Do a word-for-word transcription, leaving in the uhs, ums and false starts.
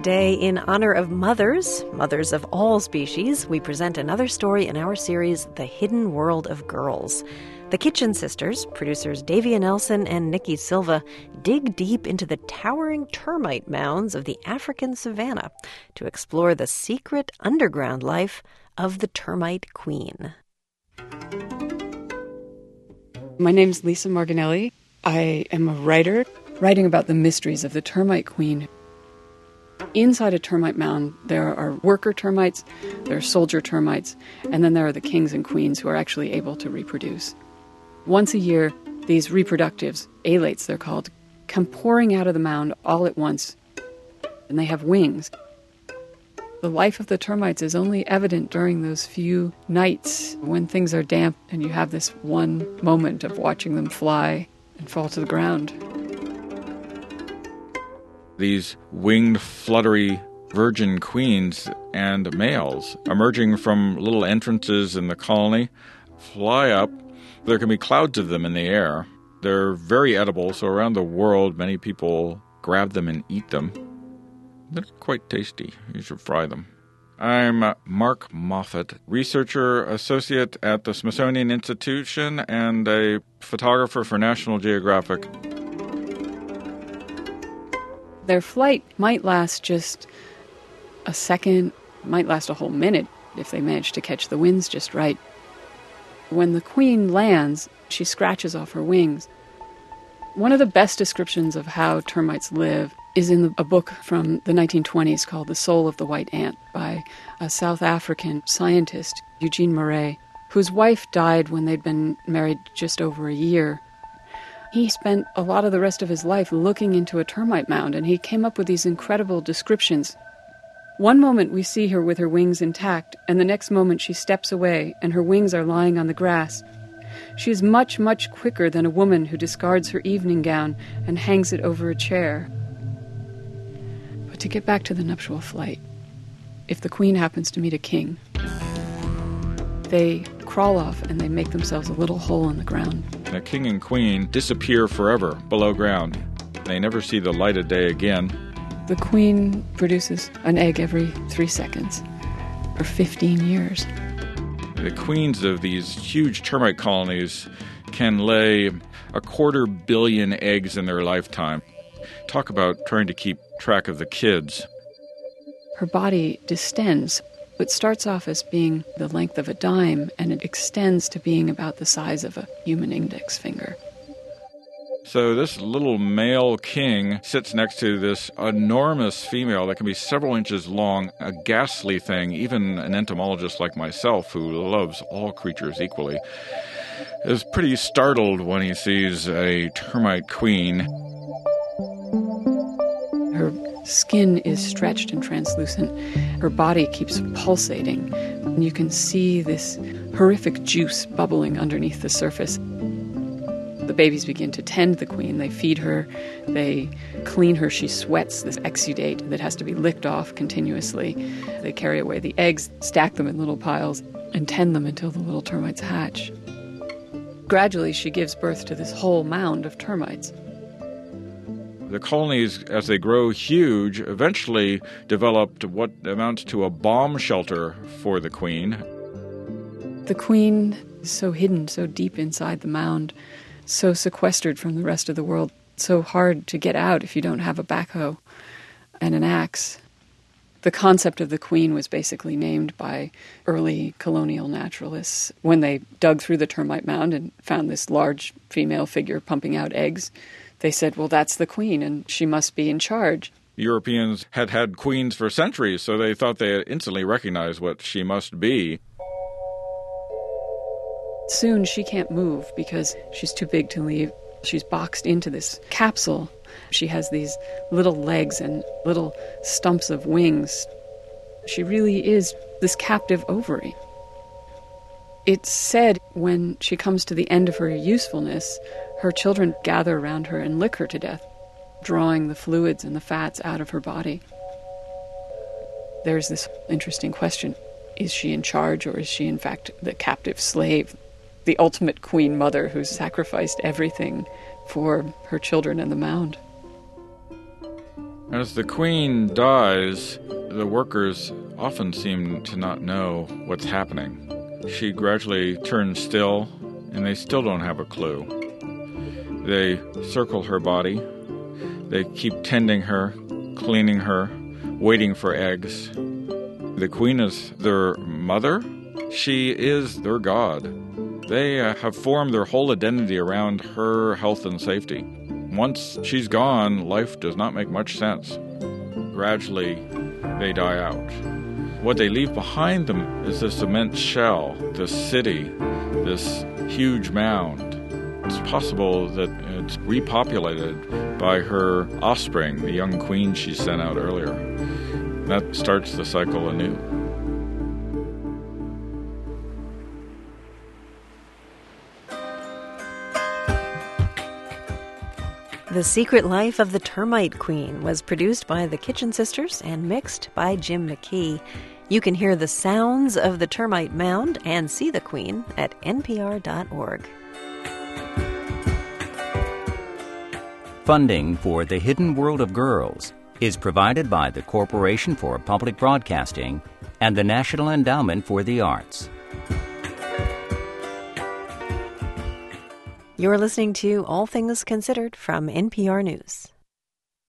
Today, in honor of mothers, mothers of all species, we present another story in our series, The Hidden World of Girls. The Kitchen Sisters, producers Davia Nelson and Nikki Silva, dig deep into the towering termite mounds of the African savanna to explore the secret underground life of the termite queen. My name's Lisa Marginelli. I am a writer, writing about the mysteries of the termite queen. Inside a termite mound, there are worker termites, there are soldier termites, and then there are the kings and queens who are actually able to reproduce. Once a year, these reproductives, alates they're called, come pouring out of the mound all at once, and they have wings. The life of the termites is only evident during those few nights when things are damp and you have this one moment of watching them fly and fall to the ground. These winged, fluttery virgin queens and males emerging from little entrances in the colony fly up. There can be clouds of them in the air. They're very edible, so around the world many people grab them and eat them. They're quite tasty. You should fry them. I'm Mark Moffat, researcher associate at the Smithsonian Institution and a photographer for National Geographic. Their flight might last just a second, might last a whole minute if they manage to catch the winds just right. When the queen lands, she scratches off her wings. One of the best descriptions of how termites live is in a book from the nineteen twenties called The Soul of the White Ant by a South African scientist, Eugene Marais, whose wife died when they'd been married just over a year. He spent a lot of the rest of his life looking into a termite mound, and he came up with these incredible descriptions. One moment we see her with her wings intact, and the next moment she steps away and her wings are lying on the grass. She is much, much quicker than a woman who discards her evening gown and hangs it over a chair. But to get back to the nuptial flight, if the queen happens to meet a king, they crawl off and they make themselves a little hole in the ground. The king and queen disappear forever below ground. They never see the light of day again. The queen produces an egg every three seconds for fifteen years. The queens of these huge termite colonies can lay a quarter billion eggs in their lifetime. Talk about trying to keep track of the kids. Her body distends. It starts off as being the length of a dime, and it extends to being about the size of a human index finger. So this little male king sits next to this enormous female that can be several inches long, a ghastly thing. Even an entomologist like myself, who loves all creatures equally, is pretty startled when he sees a termite queen. Her skin is stretched and translucent. Her body keeps pulsating. You can see this horrific juice bubbling underneath the surface. The babies begin to tend the queen. They feed her. They clean her. She sweats this exudate that has to be licked off continuously. They carry away the eggs, stack them in little piles, and tend them until the little termites hatch. Gradually, she gives birth to this whole mound of termites. The colonies, as they grow huge, eventually developed what amounts to a bomb shelter for the queen. The queen is so hidden, so deep inside the mound, so sequestered from the rest of the world, so hard to get out if you don't have a backhoe and an axe. The concept of the queen was basically named by early colonial naturalists when they dug through the termite mound and found this large female figure pumping out eggs. They said, well, that's the queen, and she must be in charge. Europeans had had queens for centuries, so they thought they instantly recognized what she must be. Soon she can't move because she's too big to leave. She's boxed into this capsule. She has these little legs and little stumps of wings. She really is this captive ovary. It's said when she comes to the end of her usefulness, her children gather around her and lick her to death, drawing the fluids and the fats out of her body. There's this interesting question. Is she in charge, or is she in fact the captive slave? The ultimate queen mother who's sacrificed everything for her children and the mound. As the queen dies, the workers often seem to not know what's happening. She gradually turns still, and they still don't have a clue. They circle her body. They keep tending her, cleaning her, waiting for eggs. The queen is their mother. She is their god. They uh, have formed their whole identity around her health and safety. Once she's gone, life does not make much sense. Gradually, they die out. What they leave behind them is this immense shell, this city, this huge mound. It's possible that it's repopulated by her offspring, the young queen she sent out earlier. That starts the cycle anew. The Secret Life of the Termite Queen was produced by the Kitchen Sisters and mixed by Jim McKee. You can hear the sounds of the termite mound and see the queen at N P R dot org. Funding for The Hidden World of Girls is provided by the Corporation for Public Broadcasting and the National Endowment for the Arts. You're listening to All Things Considered from N P R News.